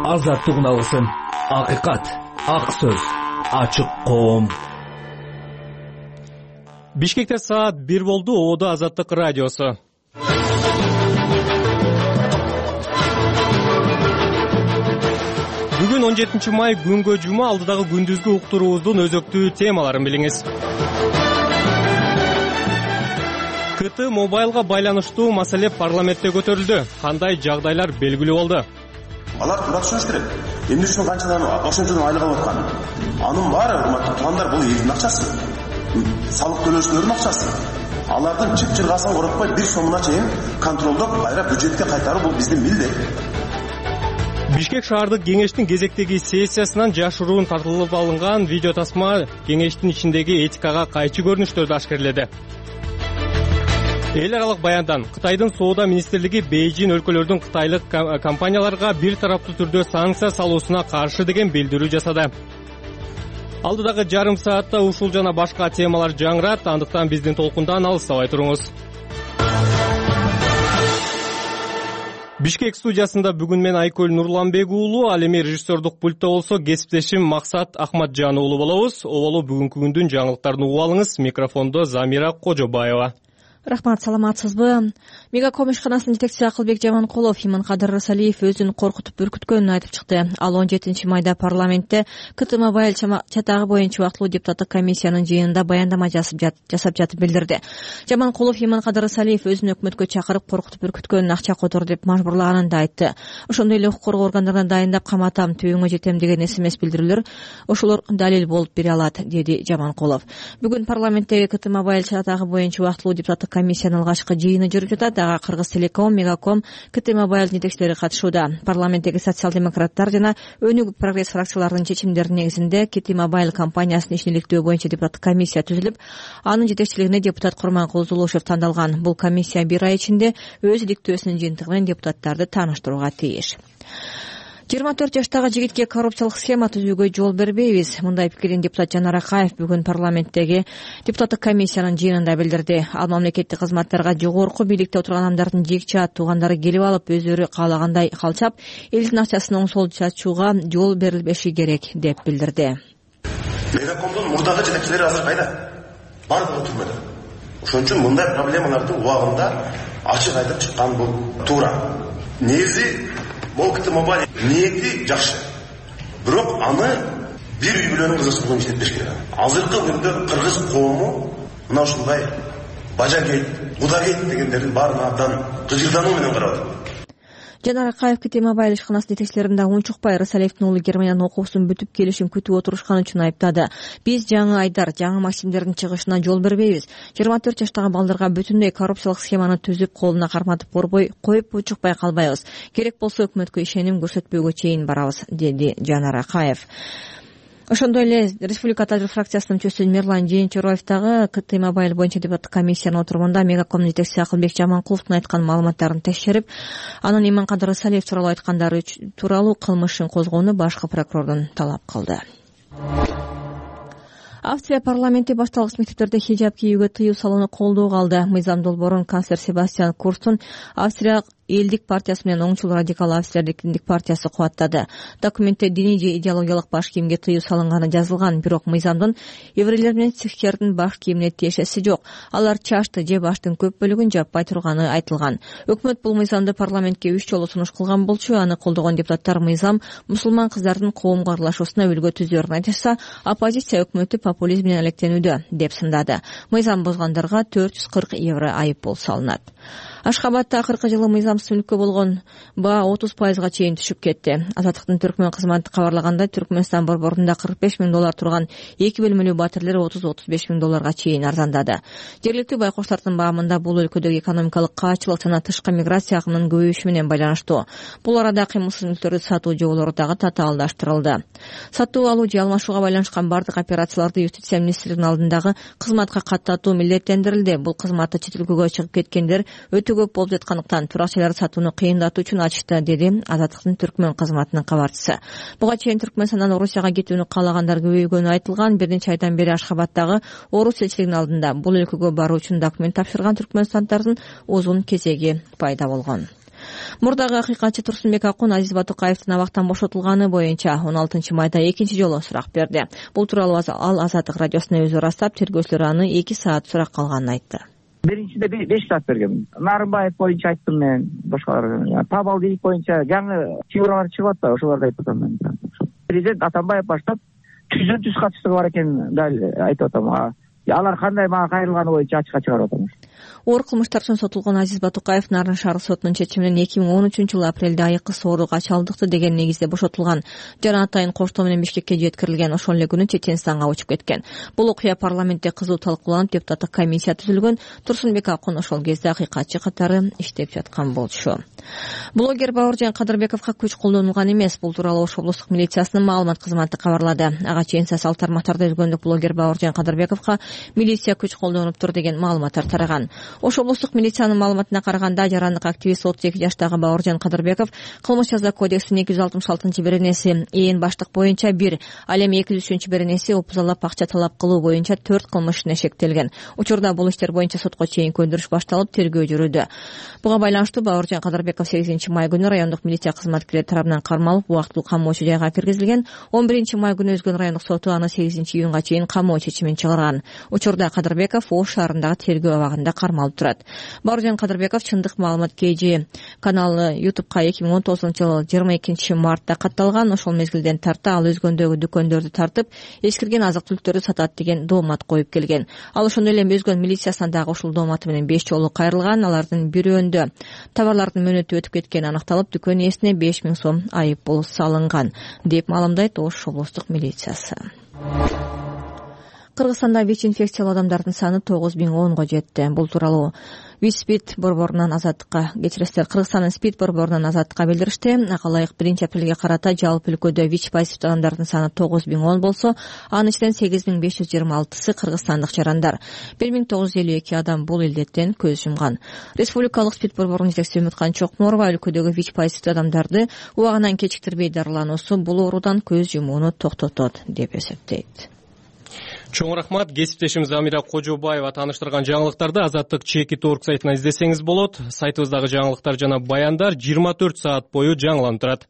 азаттыгын алсын. Акыйкат, ак сөз, ачык коом. Бишкекте саат 1 болду. Оодо Азаттык радиосу. Бүгүн 17 май күнгө жума. Алдыдагы күндүзгү уктуруубуздун өзөктүү темаларын билиңиз. КТ мобайлга байланыштуу маселе парламентте көтөрүлдү. Кандай жагдайлар белгилүү болду? Алар туура түшүнүш керек. Эмне үчүн канчадан ошончодон айлык алып аткан? Анын баары урматтуу туугандар, бул элдин акчасы. Салык төлөөчүлөрдүн акчасы. Алардын чып-чыргасын коротпой бир сомуна чейин контролдоп кайра бюджетке кайтаруу бул биздин милдет. Бишкек шаардык кеңештин кезектеги сессиясынан жашыруун тартылып алынган видео тасма кеңештин ичиндеги этикага кайчы көрүнүштөрдү ашкерледи. Эл аралык баяндан Кытайдын соода министрлиги Бейжин өлкөлөрдүн кытайлык компанияларга бир тараптуу түрдө санкция салуусуна каршы деген билдирүү жасады. Алдыдагы жарым саатта ушул жана башка темалар жаңырат, андыктан биздин толкундан алыстабай туруңуз. Бишкек студиясында бүгүн мен Айкөл Нурланбек уулу, ал эми режиссердук пультта болсо кесиптешим Максат Ахматжан уулу болобуз. Оболу бүгүнкү күндүн жаңылыктарын угуп алыңыз. Микрофондо Замира Кожобаева. Рахмат, саламатсызбы? Мегаком ишканасынын жетекчиси Акылбек Жаманкулов Иманкадыр Рысалиев өзүн коркутуп бүркүткөнүн айтып чыкты. Ал 17 майда парламентте КТ мобайл чатагы боюнча убактылуу депутаттык комиссиянын жыйынында баяндама жасап жатып билдирди. Жаманкулов Иманкадыр Рысалиев өзүн өкмөткө чакырып коркутуп бүркүткөнүн, акча котор деп мажбурлаганын да айтты. Ошондой эле укук коргоо органдарына дайындап каматам, түбүңө жетем деген СМС билдирүүлөр ошолор далил болуп бере алат, деди Жаманкулов. Бүгүн парламенттеги КТ мобайл чатагы боюнча убактылуу депутаттык комиссиянын алгачкы жыйыны жүрүп жатат. Ага Кыргыз Телеком, Мегаком, КТ мобайл жетекчилери катышууда. Парламенттеги социал-демократтар жана Өнүгүү прогресс фракцияларынын чечимдеринин негизинде КТ мобайл компаниясынын ишин иликтөө боюнча депутаттык комиссия түзүлүп, анын жетекчилигине депутат Курманкул Зулушев тандалган. Бул комиссия 1 ай ичинде өз иликтөөсүнүн жыйынтыгы менен депутаттарды тааныштырууга тийиш. 24 жаштагы жигитке коррупциялык схема түзүүгө жол бербейбиз. Мындай пикирин депутат Жанар Акаев бүгүн парламенттеги депутаттык комиссиянын жыйынында билдирди. Ал мамлекеттик кызматтарга жогорку бийликте отурган адамдардын жекче туугандары келип алып, өздөрү каалагандай калчап, элдин акчасын оңсол чачууга жол берилбеши керек деп билдирди. Мегакомдун мурдагы жетекчилери азыр кайда? Бардыгы түрмөдө. Ошон үчүн мындай проблемаларды убагында ачык айтып чыккан бул туура. Негизи Бул КТ мобайл ниети жакшы. Бирок аны бир үй бүлөнүн кызы болгон иштетпеш керек. Азыркы күндө кыргыз коому мына ушундай бажагейт, кудагейт дегендердин баарына абдан кыжырдануу менен карап атат. Жанар Акаев КТ мобайл ишканасынын жетекчилерин да унчукпай Рысалиевдин уулу Германиянын окуусунун бүтүп келишин күтүп отурушкан үчүн айыптады. Биз жаңы айдар, жаңы максимдердин чыгышына жол бербейбиз. 24 жаштагы балдарга бүтүндөй коррупциялык схеманы түзүп, колуна карматып борбой коюп унчукпай калбайбыз. Керек болсо өкмөткө ишеним көрсөтпөөгө чейин барабыз, деди Жанар Акаев. Ошондой эле Республика Тажик фракциясынын мүчөсү Мерлан Жээнчороев дагы КТ мобайл боюнча депутаттык комиссиянын отурумунда Мегакомдун жетекчиси Акылбек Жаманкуловдун айткан маалыматтарын текшерип, анын Иманкадыр Рысалиев тууралуу айткандары тууралуу кылмыш ишин козгоону башкы прокурордон талап кылды. Австрия парламенти башталгыч мектептерде хижаб кийүүгө тыюу салууну колдоого алды. Мыйзам долбоорун канцлер Себастьян Курцтун Австрия элдик партиясы менен оңчул радикал Австрия эркиндик партиясы кубаттады. Документте диний же идеологиялык баш кийимге тыюу салынганы жазылган, бирок мыйзамдын еврейлер менен сикхтердин баш кийимине тиешеси жок. Алар чашты же баштын көп бөлүгүн жаппай турганы айтылган. Өкмөт бул мыйзамды парламентке 3 жолу сунуш кылган болчу. Аны колдогон депутаттар мыйзам мусулман кыздардын коомго аралашуусуна үлгү түзөөрүн айтышса, оппозиция өкмөттү популизм менен алектенүүдө деп сындады. Мыйзам бузгандарга 440 евро айыппул салынат. Ашхабадта акыркы жылы мыйзамсыз мүлккө болгон баа 30% чейин түшүп кетти. Азаттыктын Түркмөн кызматы кабарлагандай, Түркмөнстан борборунда $45,000 турган 2 бөлмөлүү батирлер $30-35,000 чейин арзандады. Жергиликтүү байкоштардын баамында бул өлкөдөгү экономикалык каачылык жана тышкы миграция агымынын көбөйүшү менен байланыштуу. Бул арада кыймылсыз мүлктөрдү сатуу жоболору дагы татаалдаштырылды. Сатуу алуу же алмашууга байланышкан бардык операцияларды юстиция министрлигинин алдындагы кызматка каттатуу милдеттендирилди. Бул кызматты чет өлкөгө чыгып кеткендер өтө көп болуп жаткандыктан туракчаларды сатууну кыйындатуу үчүн ачышты, деди Азаттыктын Түркмөн кызматынын кабарчысы. Буга чейин Түркмөнстандан Орусияга кетүүнү каалагандар көбөйгөнү айтылган. Бир нече айдан бери Ашхабадтагы Орус элчилигинин алдында бул өлкөгө баруу үчүн документ тапшырган түркмөнстандардын узун кезеги пайда болгон. Мурдагы акыйкатчы Турсунбек Акун Азиз Батукаевдин абактан бошотулганы боюнча 16 майда экинчи жолу сурак берди. Бул тууралуу ал Азаттык радиосуна өзү ырастап, тергөөчүлөр аны 2 саат сурак калганын айтты. Биринчиде 5 саат бергем. Нарымбаев боюнча айттым мен, башкалар. Табал дейик боюнча жаңы чыгаралар чыгып атты, ошолорду айтып атам мен. Президент Атамбаев баштап 100 катчысы бар экен дал айтып атам. Алар кандай мага кайрылганы боюнча ачыкка чыгарып атам. Оор кылмыштар үчүн сотулган Азиз Батукаев Нарын шаар сотунун чечиминен 2013-жылы апрелде айыккы сооруга чалдыкты деген негизде бошотулган. Жана атайын коштоо менен Бишкекке жеткирилген. Ошол эле күнү Чеченстанга учуп кеткен. Бул окуя парламентте кызуу талкууланып, депутаттык комиссия түзүлгөн. Турсунбек Акун ошол кезде акыйкатчы катары иштеп жаткан болчу. Блогер Бауыржан Кадырбековго күч колдонулган эмес. Бул тууралуу Ош облустук милициясынын маалымат кызматы кабарлады. Ага чейин социалдык тармактарда өзгөндүк блогер Бауыржан Кадырбековго милиция күч колдонуптур деген маалыматтар тараган. Ош облустук милициянын маалыматына караганда, жарандык активист 32 жаштагы Бауыржан Кадырбеков кылмыш жаза кодексинин 266-беренеси ээн баштык боюнча 1, ал эми 203-беренеси опузалап акча талап кылуу боюнча 4 кылмышына шектелген. Учурда бул иштер боюнча сотко чейин көндүрүш башталып, тергөө жүрүүдө. Буга байланыштуу Бауыржан Кадырбеков 8 май күнү райондук милиция кызматкерлери тарабынан кармалып, убактылуу камоочу жайга киргизилген. 11 май күнү Өзгөн райондук соту аны 8 июнга чейин камоо чечимин чыгарган. Учурда Кадырбеков Ош шаарындагы тергөө абагында кармалып турат. Бауыржан Кадырбеков чындык маалымат KG каналы YouTube'ка 2019-жылы 22 мартта катталган. Ошол мезгилден тарта ал Өзгөндөгү дүкөндөрдү тартып, эскирген азык-түлүктөрдү сатат деген доомат коюп келген. Ал ошондой эле Өзгөн милициясына дагы ушул дооматы менен 5 жолу кайрылган. Алардын бирөөндө товарлардын мөөнөтү өтүп кеткени аныкталып, дүкөн ээсине 5000 сом айып пул салынган, деп маалымдайт Ош облустук милициясы. Кыргызстанда ВИЧ-инфекциялуу адамдардын саны 9010го жетти. Бул тууралуу ВИЧ-СПИД борборунан Азаттыкка Кыргызстандын СПИД борборунан Азаттыкка билдиришти. Ага ылайык 1-апрелге карата жалпы өлкөдө ВИЧ-позитив адамдардын саны 9010 болсо, анын ичинен 8526сы кыргызстандык жарандар. 1952 адам бул илдеттен көз жумган. Республикалык СПИД борборунун жетекчиси Үмүткан Чокморова өлкөдөгү ВИЧ-позитив адамдарды убагынан кечиктирбей дарылануусу бул оорудан көз жумууну токтотот деп эсептейт. Чоң рахмат. Кесиптешimiz Амира Кожобаева тааныштырган жаңылыктарды Азаттык ЧК.org сайтынан издесеңиз болот. Сайтыбыздагы жаңылыктар жана баяндар 24 саат бою жаңыланып турат.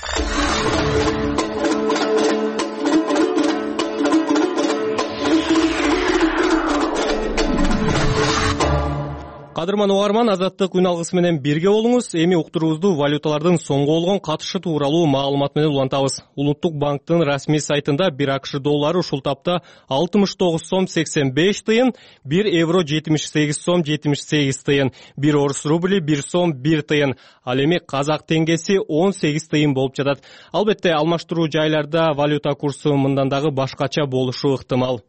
Кадырман угарман, Азаттык үн алгысы менен бирге болуңуз. Эми уктуруубузду валюталардын соңку болгон катышы тууралуу маалымат менен улантабыз. Улуттук банктын расмий сайтында 1 АКШ доллары ушул тапта 69 сом 85 тыйын, 1 евро 78 сом 78 тыйын, 1 орус рубли 1 сом 1 тыйын, ал эми казак теңгеси 18 тыйын болуп жатат. Албетте алмаштыруу жайларда валюта курсу мындан дагы башкача болушу ыктымал.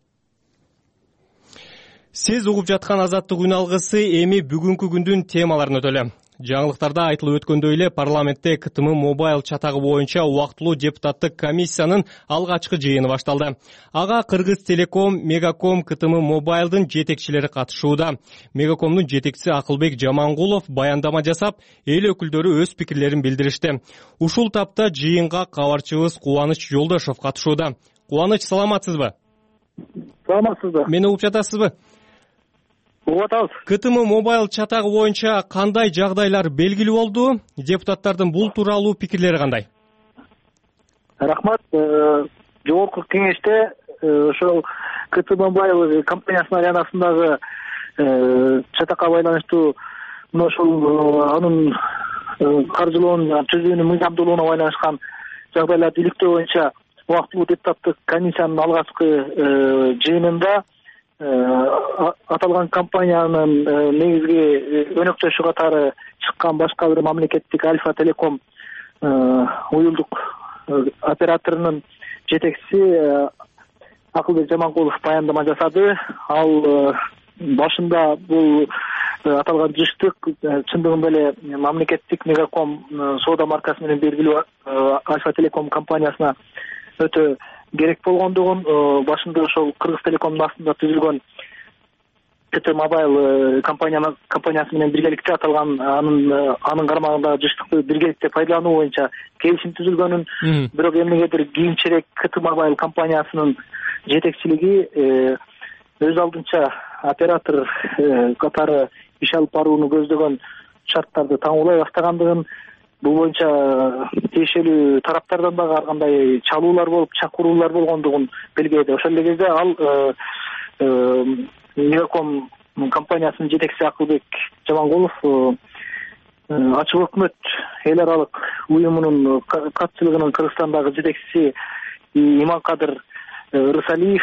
Сиз угуп жаткан Азаттык үн алгысы эми бүгүнкү күндүн темаларын өтөлө. Жаңылыктарда айтылып өткөндөй эле парламентте КТМ мобайл чатагы боюнча убактылуу депутаттык комиссиянын алгачкы жыйыны башталды. Ага Кыргыз Телеком, Мегаком, КТМ мобайлдын жетекчилери катышууда. Мегакомдун жетекчиси Акылбек Жамангулов баяндама жасап, эл өкүлдөрү өз пикирлерин билдиришти. Ушул тапта жыйынга кабарчыбыз Кубаныч Жолдошов катышууда. Кубаныч, саламатсызбы? Саламатсызбы? Мени угуп жатасызбы? КТМ мобайл чатагы боюнча кандай жагдайлар белгилүү болду? Депутаттардын бул тууралуу пикирлери кандай? Рахмат. Жогорку кеңеште ошол КТМ мобайл компаниясынын айланасындагы чатакка байланыштуу ошол анын каржылоонун түзүүнүн мыйзамдуулугуна байланышкан жагдайларды иликтөө боюнча убактылуу депутаттык комиссиянын алгачкы жыйынында аталган компаниянын негизги өнөктөшү катары чыккан башка бир мамлекеттик Альфа Телеком уюлдук операторунун жетекчиси Акылбек Жамангулов баяндама жасады. Ал башында бул аталган жыштык чындыгында эле мамлекеттик Мегаком соода маркасы менен белгилүү Альфа Телеком компаниясына өтө керек болгондугун, башында ошол Кыргыз Телекомдун астында түзүлгөн КТ мобайл компаниясы менен биргеликте аталган анын карамагындагы жыштыкты биргеликте пайдалануу боюнча келишим түзүлгөнүн, бирок эмнегедир кийинчерээк КТ мобайл компаниясынын жетекчилиги өз алдынча оператор катары иш алып барууну көздөгөн шарттарды таңуулай баштагандыгын, бул боюнча тиешелүү тараптардан дагы ар кандай чалуулар болуп, чакыруулар болгондугун белгиледи. Ошол эле кезде ал Мегаком компаниясынын жетекчиси Акылбек Жамангулов Ачык өкмөт эл аралык уюмунун катчылыгынын Кыргызстандагы жетекчиси Иманкадыр Рысалиев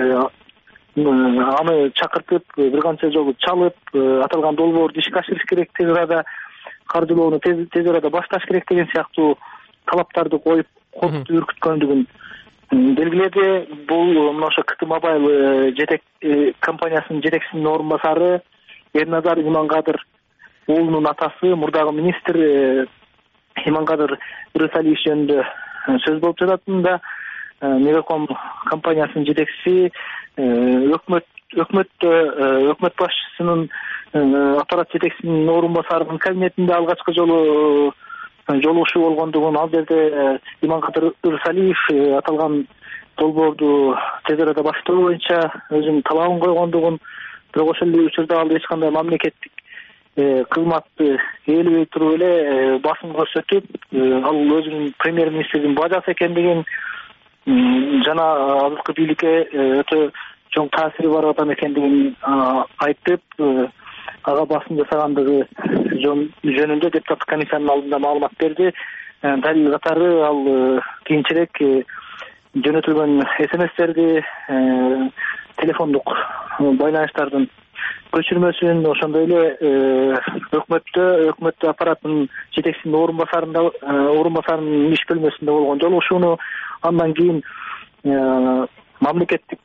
аны чакыртып, бир канча жолу чалып, аталган долбоорду ишке ашырыш керек, тез арада каржылоону тез арада башташ керек деген сыяктуу талаптарды коюп, коркутуп үркүткөндүгүн белгиледи. Бул мына ошо КТ Мобайл компаниясынын жетекчисинин орун басары Эрназар Иманкадыр уулунун атасы, мурдагы министр Иманкадыр Рысалиев жөнүндө сөз болуп жататында, Мегаком компаниясынын жетекчиси өкмөт башчысынын аппарат жетекчисинин орун басарынын кабинетинде алгачкы жолу жолугушуу болгондугун, ал жерде Иманкадыр Рысалиев аталган долбоорду тез арада баштоо боюнча өзүнүн талабын койгондугун, бирок ошол эле учурда ал эч кандай мамлекеттик кызматты ээлебей туруп эле басым көрсөтүп, ал өзүнүн премьер-министрдин бажасы экендигин жана азыркы бийликке өтө чоң таасири бар адам экендигин айтып, ага басым жасагандыгы жөнүндө депутаттык комиссиянын алдында маалымат берди. Далил катары ал кийинчерээк жөнөтүлгөн СМСтерди, телефондук байланыштардын көчүрмөсүн, ошондой эле өкмөт аппаратынын жетекчисинин орун басарынын иш бөлмөсүндө болгон жолугушууну, андан кийин мамлекеттик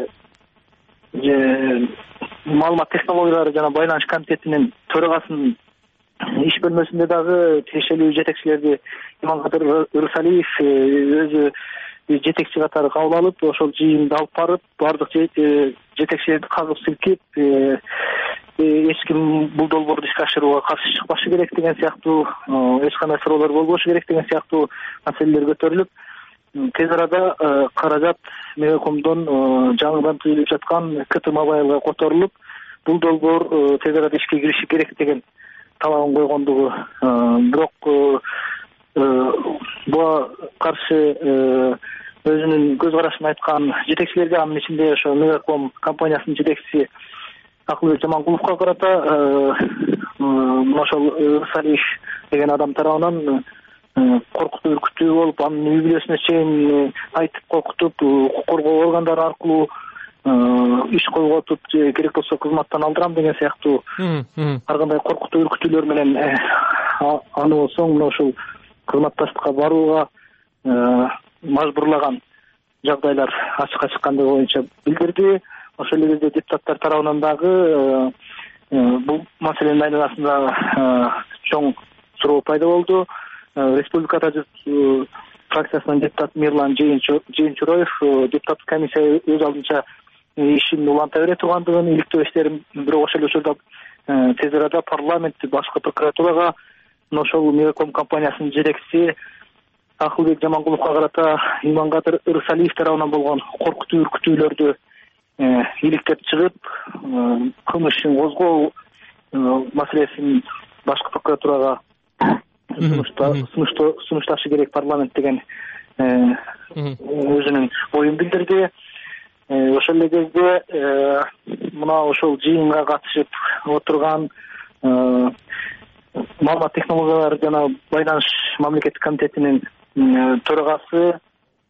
маалымат технологиялары жана байланыш комитетинин төрагасынын иш бөлмөсүндө дагы тиешелүү жетекчилерди Иманкадыр Рысалиев өзү жетекчи катары кабыл алып, ошол жыйынды алып барып, бардык жетекчилерди кагып силкип, эч ким бул долбоорду ишке ашырууга каршы чыкпашы керек деген сыяктуу, эч кандай суроолор болбошу керек деген сыяктуу маселелер көтөрүлүп, тез арада каражат Мегакомдон жаңыдан тыйылып жаткан КТ Мобайлга которулуп, бул долбоор тез арада ишке кириши керек деген талабын койгондугу, бирок буга каршы өзүнүн көз карашын айткан жетекчилерге, анын ичинде ошо Мегаком компаниясынын жетекчиси Акылбек Жамангуловго карата ошол Рысалиев деген адам тарабынан коркутуу, үркүтүү болуп, анын үй бүлөсүнө чейин айтып коркутуп, укук коргоо органдары аркылуу иш козготуп, керек болсо кызматтан алдырам деген сыяктуу ар кандай коркутуу, үркүтүүлөр менен аны соң мына ушул кызматташтыкка барууга мажбурлаган жагдайлар ачыкка чыккандыгы боюнча билдирди. Ошол эле кезде депутаттар тарабынан дагы бул маселенин айланасында чоң суроо пайда болду. Республикада фракциясынын депутаты Мирлан Жыйынчуроев депутаттык комиссия өз алдынча ишин уланта бере тургандыгын, иликтөө иштерин, бирок ошол учурда тез арада парламент, башкы прокуратурага ошол Мегаком компаниясынын жетекчиси Акылбек Жамангуловго карата Иманкадыр Рысалиев тарабынан болгон коркутуу, үркүтүүлөрдү иликтеп чыгып, кылмыш ишин козгоо маселесин башкы прокуратурага сунушташы керек парламент деген өзүнүн оюн билдирди. Ошол эле кезде мына ошол жыйынга катышып отурган маалымат технологиялары жана байланыш мамлекеттик комитетинин төрагасы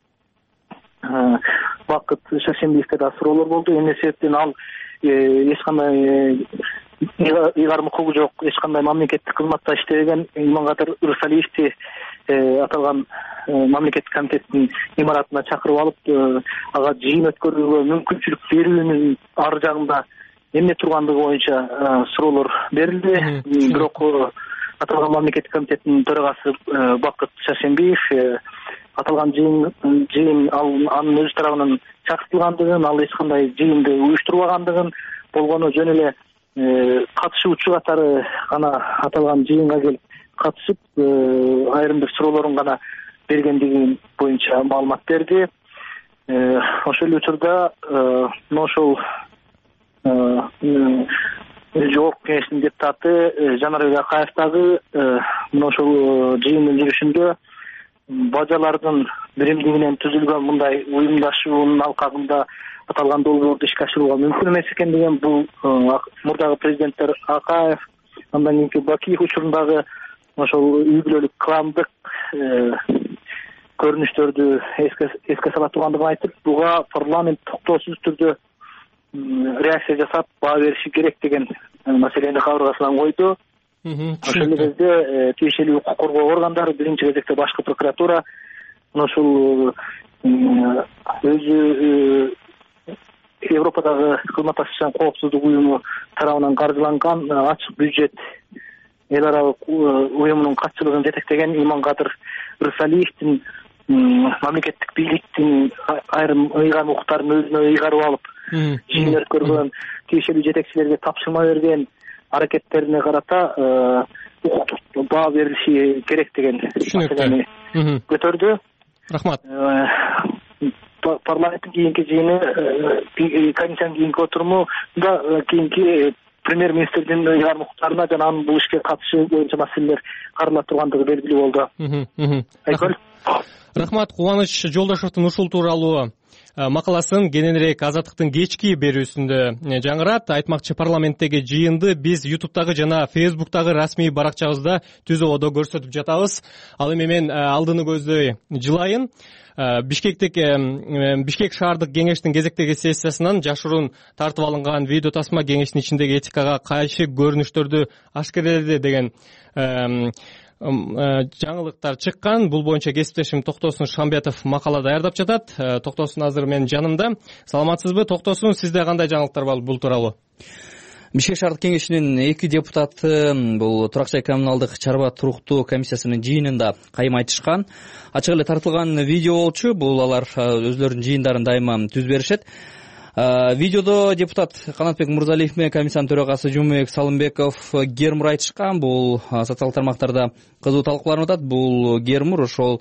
Бакыт Шаршембиевке да суроолор болду. Эмне себептен ал эч кандай ыйгарым укугу жок, эч кандай мамлекеттик кызматта иштебеген Иманкадыр Рысалиевди аталган мамлекеттик комитеттин имаратына чакырып алып, ага жыйын өткөрүүгө мүмкүнчүлүк берүүнүн ар жагында эмне тургандыгы боюнча суроолор берилди. Бирок аталган мамлекеттик комитеттин төрагасы Бакыт Шаршембиев аталган жыйын анын өз тарабынан чакыртылгандыгын, ал эч кандай жыйынды уюштурбагандыгын, болгону жөн эле катышуучу катары гана аталган жыйынга келип катышып, айрым бир суроолорун гана бергендиги боюнча маалымат берди. Ошол учурда ошол жогорку кеңештин депутаты Жанарбек Акаев дагы мына ошол жыйындын жүрүшүндө бажалардын биримдигинен түзүлгөн мындай уюмдашуунун алкагында аталган долбоорду ишке ашырууга мүмкүн эмес экендигин, бул мурдагы президенттер Акаев, андан кийинки Бакиев учурундагы ошол үй бүлөлүк кландык көрүнүштөрдү эске сала тургандыгын айтып, буга парламент токтоосуз түрдө реакция жасап баа бериши керек деген маселени кабыргасынан койду. Ошол эле кезде тиешелүү укук коргоо органдары, биринчи кезекте башкы прокуратура ошол өзү Европадагы кызматташуу жана коопсуздук уюму тарабынан каржыланган ачык бюджет эл аралык уюмунун катчылыгын жетектеген Иманкадыр Рысалиевдин мамлекеттик бийликтин айрым ыйгарым укуктарын өзүнө ыйгарып алып жыйын өткөргөн, тиешелүү жетекчилерге тапшырма берген аракеттерине карата укуктук баа берилиши керек деген маселени көтөрдү. Рахмат. Парламенттин кийинки жыйыны, комиссиянын кийинки отурумунда кийинки премьер-министрдин ыйгарым укуктарына жана анын бул ишке катышы боюнча маселелер каралып тургандыгы белгилүү болду. Айкөл. Рахмат. Кубаныч Жолдошовдун ушул тууралуу макаласын кененирээк Азаттыктын кечки берүүсүндө жаңырат. Айтмакчы, парламенттеги жыйынды биз YouTube'дагы жана Facebook'тагы расмий баракчабызда түз ободо көрсөтүп жатабыз. Ал эми мен алдыны көздөй жылайын. Бишкек шаардык кеңештин кезектеги сессиясынан жашыруун тартып алынган видео тасма кеңештин ичиндеги этикага кайшы көрүнүштөрдү ашкереледи деген жаңылыктар чыккан. Бул боюнча кесиптешим Токтосун Шамбетов макала даярдап жатат. Токтосун азыр менин жанымда. Саламатсызбы, Токтосун? Сизде кандай жаңылыктар бар бул тууралуу? Бишкек шаардык кеңешинин 2 депутаты бул турак жай коммуналдык чарба туруктуу комиссиясынын жыйынында кайым айтышкан. Ачык эле тартылган видео болчу. Бул алар өзлөрүнүн жыйындарын дайыма түз беришет. Видеодо депутат Канатбек Мурзалиев менен комиссиянын төрагасы Жумабек Салымбеков гермур айтышкан. Бул социалдык тармактарда кызуу талкууланып атат. Бул гермур ошол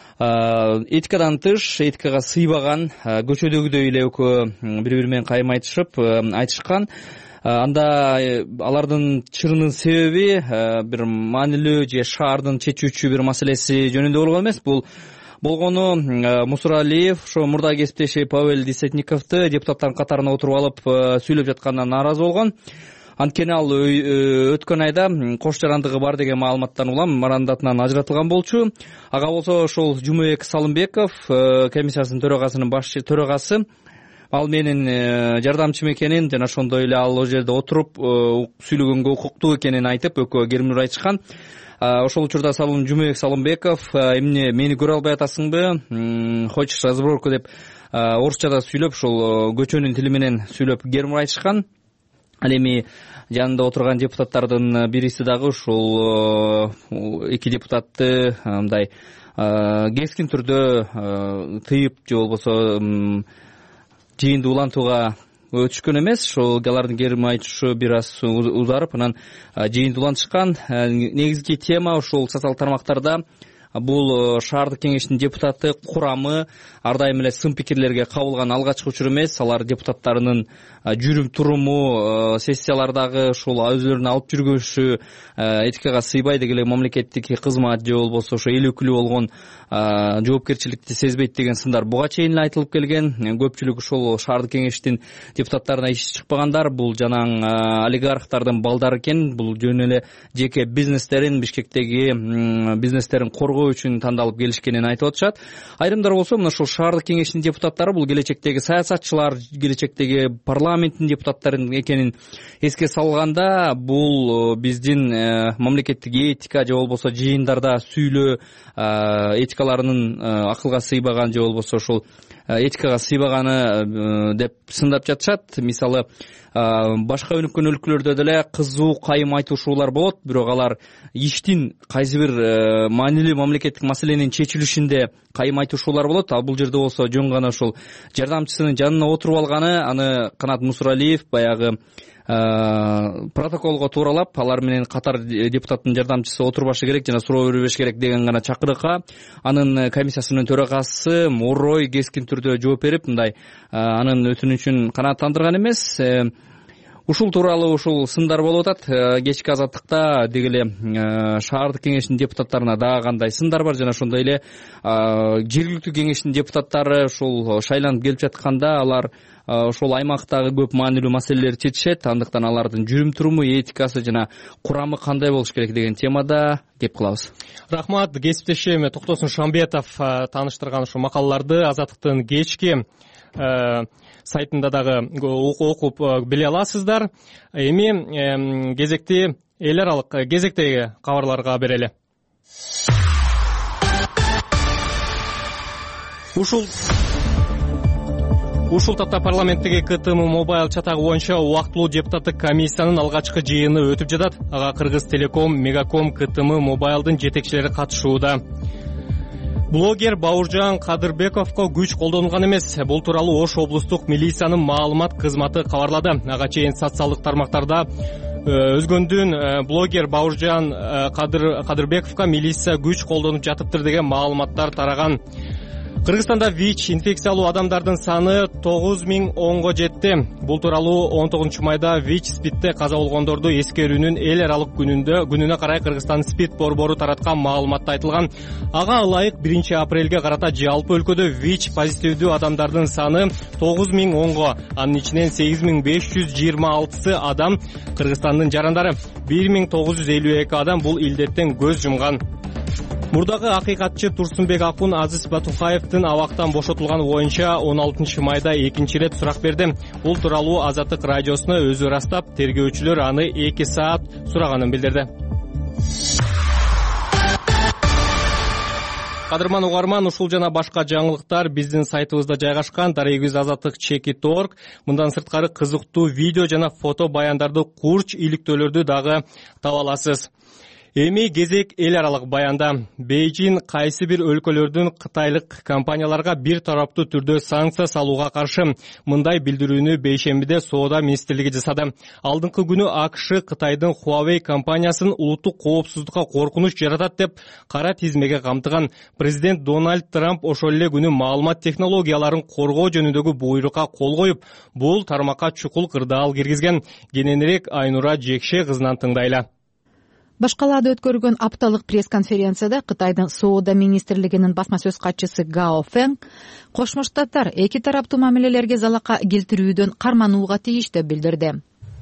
этикадан тыш, этикага сыйбаган, көчөдөгүдөй эле экөө бири-бири менен кайым айтышкан. Анда алардын чырынын себеби бир маанилүү же шаардын чечүүчү бир маселеси жөнүндө болгон эмес. Бул болгону Мусуралиев ошо мурдагы кесиптеши Павел Десятниковду депутаттардын катарына отуруп алып сүйлөп жатканынан нааразы болгон. Анткени ал өткөн айда кош жарандыгы бар деген маалыматтан улам мандатынан ажыратылган болчу. Ага болсо ошол Жумабек Салымбеков, комиссиясынын төрагасы, ал менин жардамчым экенин жана ошондой эле ал жерде отуруп сүйлөгөнгө укуктуу экенин айтып экөө гермур айтышкан. Ошол учурда Жумабек Салымбеков эмне мени көрө албай атасыңбы? Хочешь разборку деп орусчада сүйлөп, ошол көчөнүн тили менен сүйлөп гермур айтышкан. Ал эми жанында отурган депутаттардын бириси дагы ушул 2 депутатты мындай кескин түрдө тыйып же болбосо жыйынды улантууга өтүшкөн эмес. Ошол алардын гермур айтышы бир аз узарып, анан жыйынды улантышкан. Негизги тема ошол социалдык тармактарда бул шаардык кеңештин депутаты курамы ар дайым эле сын пикирлерге кабылган алгачкы учур эмес. Алар депутаттарынын жүрүм туруму, сессиялардагы ушул өзлөрүнүн алып жүргөнүшү этикага сыйбай деген эле мамлекеттик кызмат же болбосо ошо эл өкүлү болгон жоопкерчиликти сезбейт деген сындар буга чейин эле айтылып келген. Көпчүлүк ушул шаардык кеңештин депутаттарына иши чыкпагандар бул жанаң олигархтардын балдары экен. Бул жөн эле жеке бизнестерин, Бишкектеги бизнестерин коргоо үчүн тандалып келишкенин айтып атышат. Айрымдар болсо мына ушул шаардык кеңештин депутаттары бул келечектеги саясатчылар, келечектеги парламенттин депутаттары экенин эске салганда, бул биздин мамлекеттик этика же болбосо жыйындарда сүйлөө этикаларынын акылга сыйбаган же болбосо ошол этикага сыйбаганы деп сындап жатышат. Мисалы, башка өнүккөн өлкөлөрдө деле кызуу кайым айтышуулар болот, бирок алар иштин кайсы бир маанилүү мамлекеттик маселенин чечилишинде кайым айтышуулар болот. Ал бул жерде болсо жөн гана ошол жардамчысынын жанына отуруп алганы, аны Канат Мусуралиев баягы протоколго тууралап, алар менен катар депутаттын жардамчысы отурбашы керек жана суроо бербеш керек деген гана чакырыкка анын комиссиясынын төрагасы орой кескин түрдө жооп берип, мындай анын өтүнүчүн канааттандырган эмес. Ушул тууралуу ушул сындар болуп атат. Кечки азаттыкта деги эле шаардык кеңештин депутаттарына дагы кандай сындар бар, жана ошондой эле жергиликтүү кеңештин депутаттары ушул шайланып келип жатканда алар ошол аймактагы көп маанилүү маселелерди чечишет. Андыктан алардын жүрүм туруму, этикасы жана курамы кандай болуш керек деген темада кеп кылабыз. Рахмат, кесиптешим Токтосун Шамбетов тааныштырган ушул макалаларды Азаттыктын кечки сайтында дагы окуп биле аласыздар. Эми кезекти эл аралык кезектеги кабарларга берели. Ушул тапта парламенттеги КТМ мобайл чатагы боюнча убактылуу депутаттык комиссиянын алгачкы жыйыны өтүп жатат. Ага Кыргыз Телеком, Мегаком, КТМ мобайлдын жетекчилери катышууда. Блогер Бауыржан Кадырбековго күч колдонулган эмес. Бул тууралуу Ош облустук милициянын маалымат кызматы кабарлады. Ага чейин социалдык тармактарда өзгөндүн блогер Бауыржан Кадырбековго милиция күч колдонуп жатыптыр деген маалыматтар тараган. Кыргызстанда ВИЧ инфекциялуу адамдардын саны 9010го жетти. Бул тууралуу 19 майда ВИЧ СПИДте каза болгондорду эскерүүнүн эл аралык күнүнө карай Кыргызстан СПИД борбору тараткан маалыматта айтылган. Ага ылайык 1 апрелге карата жалпы өлкөдө ВИЧ позитивдүү адамдардын саны 9010го, анын ичинен 8526 адам Кыргызстандын жарандары, 1952 адам бул илдеттен көз жумган. Мурдагы акыйкатчы Турсунбек Акун Азиз Батухаевдин абактан бошотулганы боюнча 16 майда экинчи ирет сурак берди. Бул тууралуу Азаттык радиосуна өзү ырастап, тергөөчүлөр аны 2 саат сураганын билдирди. Кадырман угарман, ушул жана башка жаңылыктар биздин сайтыбызда жайгашкан daraguz.azatlyk.org. Мындан сырткары кызыктуу видео жана фото баяндарды, курч иликтөөлөрдү дагы таба аласыз. Эми кезек эл аралык баянда. Бейжин кайсы бир өлкөлөрдүн кытайлык компанияларга бир тараптуу түрдө санкция салууга каршы мындай билдирүүнү бейшембиде Соода министрлиги жасады. Алдыңкы күнү АКШ Кытайдын Huawei компаниясын улуттук коопсуздукка коркунуч жаратат деп кара тизмеге камтыган. Президент Дональд Трамп ошол эле күнү маалымат технологияларын коргоо жөнүндөгү буйрукка кол коюп, бул тармакка чукул кырдаал киргизген. Кененирээк Айнура Жекше кызынан тыңдайлы. Башкалаада өткөрүлгөн апталык пресс-конференцияда Кытайдын Соода министрлигинин басма сөз катчысы Гао Фэнг Кошмо Штаттар эки тараптуу мамилелерге залака келтирүүдөн карманууга тийиш деп билдирди.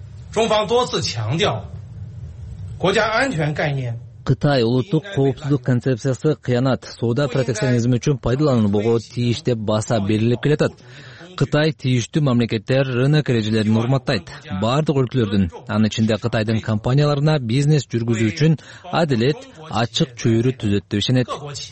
Кытай улуттук коопсуздук концепциясы кыянат, соода протекционизми үчүн пайдаланылбого тийиш деп баса берилип келатат. Кытай тийиштүү мамлекеттер рынок эрежелерин урматтайт. Бардык өлкөлөрдүн, анын ичинде Кытайдын компанияларына бизнес жүргүзүү үчүн адилет, ачык чөйрө түзөт деп ишенет.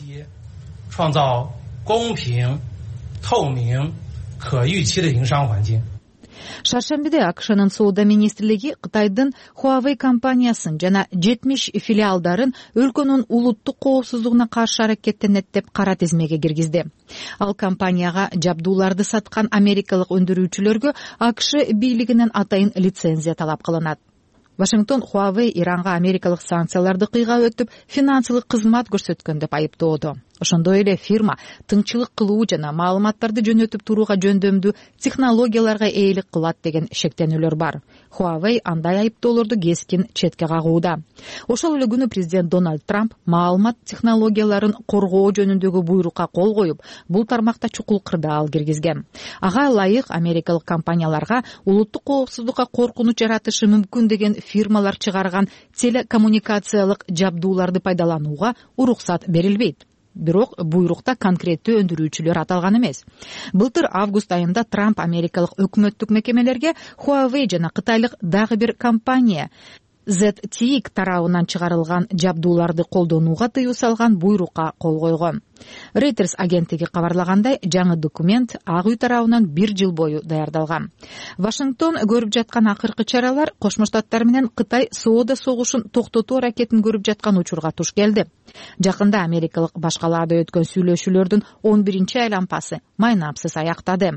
Шаршембиде АКШнын Соода министрлиги Кытайдын Huawei компаниясын жана 70 филиалдарын өлкөнүн улуттук коопсуздугуна каршы аракеттенет деп кара тизмеге киргизди. Ал компанияга жабдууларды саткан америкалык өндүрүүчүлөргө АКШ бийлигинен атайын лицензия талап кылынат. Вашингтон Huawei Иранга америкалык санкцияларды кыйга өтүп, финансылык кызмат көрсөткөн деп айыптоодо. Ошондой эле фирма тыңчылык кылуу жана маалыматтарды жөнөтүп турууга жөндөмдүү технологияларга ээлик кылат деген шектенүүлөр бар. Huawei андай айыптоолорду кескин четке кагууда. Ошол эле күнү президент Дональд Трамп маалымат технологияларын коргоо жөнүндөгү буйрукка кол коюп, бул тармакта чукул кырдаал киргизген. Ага ылайык америкалык компанияларга улуттук коопсуздукка коркунуч жаратышы мүмкүн деген фирмалар чыгарган телекоммуникациялык жабдууларды пайдаланууга уруксат берилбейт. Бирок буйрукта конкреттүү өндүрүүчүлөр аталган эмес. Былтыр август айында Трамп америкалык өкмөттүк мекемелерге Huawei жана кытайлык дагы бир компания ZTE тарабынан чыгарылган жабдууларды колдонууга тыюу салган буйрукка кол койгон. Reuters агенттиги кабарлагандай, жаңы документ Ак үй тарабынан 1 жыл бою даярдалган. Вашингтон көрүп жаткан акыркы чаралар Кошмо Штаттар менен Кытай соода согушун токтотуу аракетин көрүп жаткан учурга туш келди. Жакында америкалык башкалаада өткөн сүйлөшүүлөрдүн 11-чи айланпасы майнапсыз аяктады.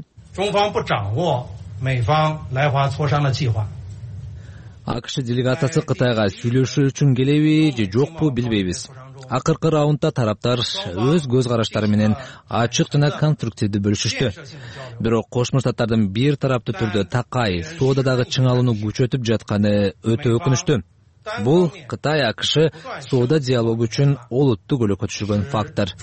АКШ делегациясы Кытайга сүйлөшүү үчүн келеби же жокпу билбейбиз. Акыркы раундда тараптар өз көз караштары менен ачык жана конструктивдүү бөлүшүштү. Бирок Кошмо Штаттардын бир тараптуу түрдө такай соодадагы чыңалууну күчөтүп жатканы өтө өкүнүчтүү. Бул Кытай АКШ соода диалогу үчүн олуттуу көйгөйгө түшүргөн фактор,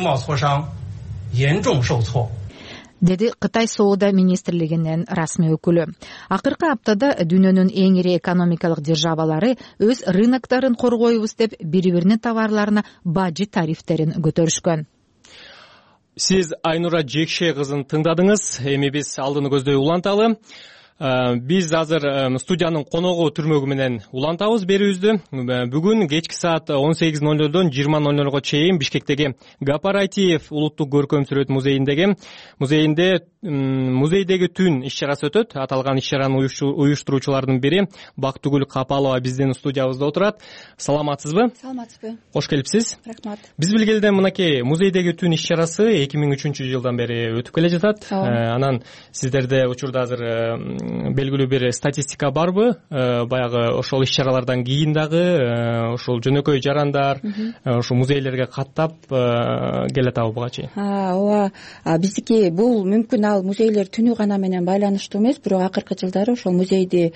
деди Кытай соода министрлигинин расмий өкүлү. Акыркы аптада дүйнөнүн эң ири экономикалык державалары өз рыноктарын коргойбуз деп бири-биринин товарларына бажы тарифтерин көтөрүшкөн. Сиз Айнура Жекше кызын тыңдадыңыз. Эми биз алдыны көздөй уланталы. Биз азыр студиянын коногу түрмөгү менен улантабыз берүүбүздү. Бүгүн кечки саат 18:00дон 20:00го чейин Бишкектеги Гапар Айтиев улуттук көркөм сүрөт музейинде музейдеги түн иш-чарасы өтөт. Аталган иш-чаранын уюштуруучуларынын бири Бактыгүл Капалова биздин студиябызда отурат. Саламатсызбы? Саламатсызбы. Кош келипсиз. Рахмат. Биз билгелден мынакей музейдеги түн иш-чарасы 2003-жылдан бери өтүп келе жатат. Анан сиздерде учурда азыр белгилүү бир статистика барбы? Баягы ошол иш-чаралардан кийин дагы ошол жөнөкөй жарандар ошо музейлерге каттап келатабы буга чейин? Ооба. Биздики бул мүмкүн ал музейлер түнү гана менен байланыштуу эмес, бирок акыркы жылдары ошол музейдин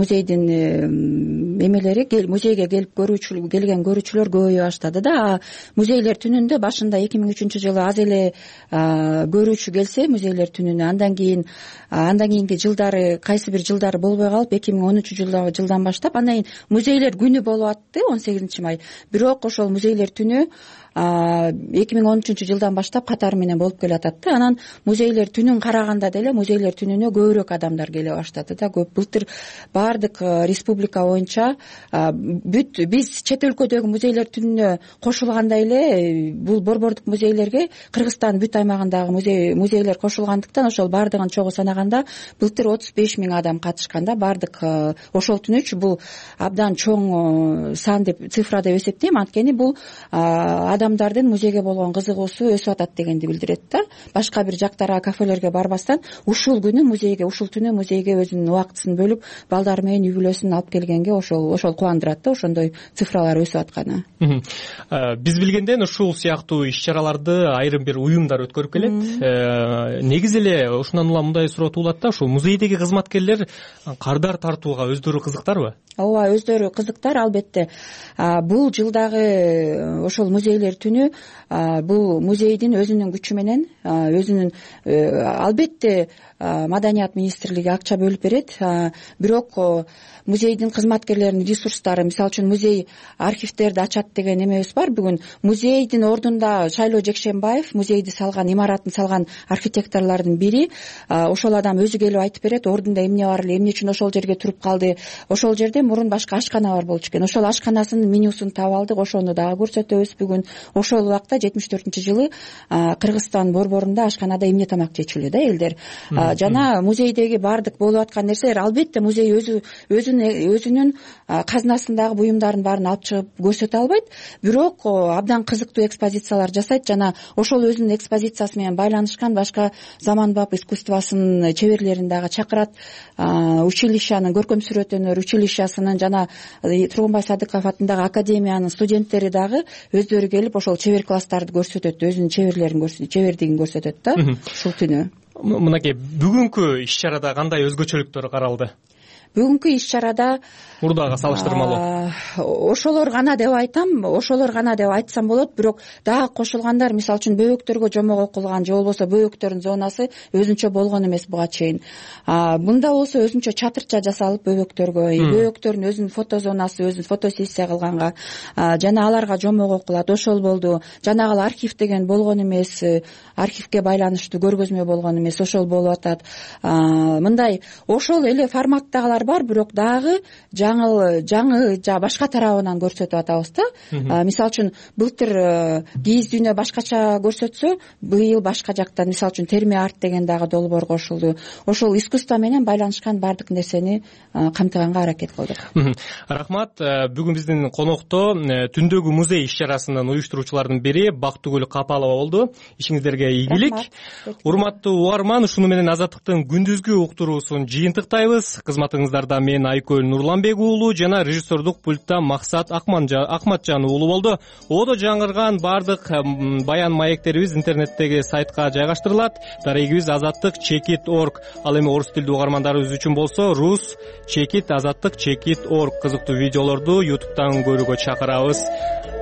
эмелери музейге келген көрүүчүлөр көбөйө баштады да. Музейлер түнүндө башында 2003-жылы аз эле көрүүчү келсе музейлер түнүнө, андан кийинки жылдары кайсы бир жылдары болбой калып 2013-жылдан баштап андан кийин музейлер күнү болуп атты 18-май. Бирок ошол музейлер түнү 2013-жылдан баштап катары менен болуп келатат да. Анан музейлер түнүн караганда деле музейлер түнүнө көбүрөөк адамдар келе баштады да. Былтыр баардык республика боюнча биз чет өлкөдөгү музейлер түнүнө кошулгандай эле бул борбордук музейлерге Кыргызстандын бүт аймагындагы музейлер кошулгандыктан ошол баардыгын чогуу санаганда былтыр 35 000 адам катышкан да. Баардык ошол түнүчү бул абдан чоң сан деп цифра деп эсептейм. Анткени бул адамдардын музейге болгон кызыгуусу өсүп атат дегенди билдирет да. Башка бир жактарга, кафелерге барбастан ушул түнү музейге өзүнүн убактысын бөлүп балдары менен үй бүлөсүн алып келгенге ошол кубандырат да, ошондой цифралар өсүп атканы. Биз билгенден ушул сыяктуу иш-чараларды айрым бир уюмдар өткөрүп келет. Негизи эле ушундан улам мындай суроо туулат да, ушул музейдеги кызматкерлер кардар тартууга өздөрү кызыктарбы? Ооба, өздөрү кызыктар албетте. Бул жылдагы ошол музейлер түнү бул музейдин өзүнүн күчү менен албетте Маданият министрлиги акча бөлүп берет. Бирок музейдин кызматкерлеринин ресурстары, мисалы үчүн музей архивтерди ачат деген эмебиз бар. Бүгүн музейдин ордунда Шайлоо Жекшенбаев музейди салган, имаратын салган архитекторлордун бири. Ошол адам өзү келип айтып берет, ордунда эмне бар эле, эмне үчүн ошол жерге туруп калды. Ошол жерде мурун башка ашкана бар болчу экен. Ошол ашканасынын менюсун таап алдык, ошону дагы көрсөтөбүз бүгүн. Ошол убакта 74-жылы Кыргызстан борборунда ашканада эмне тамак жечүлү да элдер. Жана музейдеги баардык болуп аткан нерселер, албетте музей өзүнүн казынасындагы буюмдардын баарын алып чыгып көрсөтө албайт, бирок абдан кызыктуу экспозициялар жасайт. Жана ошол өзүнүн экспозициясы менен байланышкан башка заманбап искусствосунун чеберлерин дагы чакырат. Училищанын, көркөм сүрөт өнөр училищасынын жана Тургунбай Садыков атындагы академиянын студенттери дагы өздөрү келип ошол чебер класстарды көрсөтөт, өзүнүн чебердигин көрсөтөт да ушул түнү. Мынакей бүгүнкү иш-чарада кандай өзгөчөлүктөр каралды? Бүгүнкү иш-чарада мурдага салыштырмалуу ошолор гана деп айтсам болот, бирок дагы кошулгандар, мисалы үчүн бөбөктөргө жомок окулган же болбосо бөбөктөрдүн зонасы өзүнчө болгон эмес буга чейин. Мында болсо өзүнчө чатырча жасалып бөбөктөрдүн өзүнүн фото зонасы, өзүнүн фотосессия кылганга жана аларга жомок окулат. Ошол болду. Жанагы архив деген болгон эмес, архивге байланыштуу көргөзмө болгон эмес, ошол болуп атат. Мындай ошол эле форматтагылар бар, бирок дагы жаңы башка тарабынан көрсөтүп атабыз да. Мисалы үчүн былтыр кийиз дүйнө башкача көрсөтсө, быйыл башка жактан, мисалы үчүн терми арт деген дагы долбоор кошулду. Ошол искусство менен байланышкан баардык нерсени камтыганга аракет кылдык. Рахмат. Бүгүн биздин конокто түндөгү музей иш-чарасынын уюштуруучуларынын бири Бактыгүл Капалова болду. Ишиңиздерге ийгилик. Урматтуу угарман, ушуну менен Азаттыктын күндүзгү уктуруусун жыйынтыктайбыз. Кызматыңызда монтаждарда мен Айкөл Нурланбек уулу жана режиссердук пультта Максат Акматжан уулу болду. Одо жаңырган бардык баян маектерибиз интернеттеги сайтка жайгаштырылат. Дарегибиз azattik.chekit.org. Ал эми орус тилдүү угармандарыбыз үчүн болсо rus chekit azattik.chekit.org кызыктуу видеолорду YouTube'дан көрүүгө чакырабыз.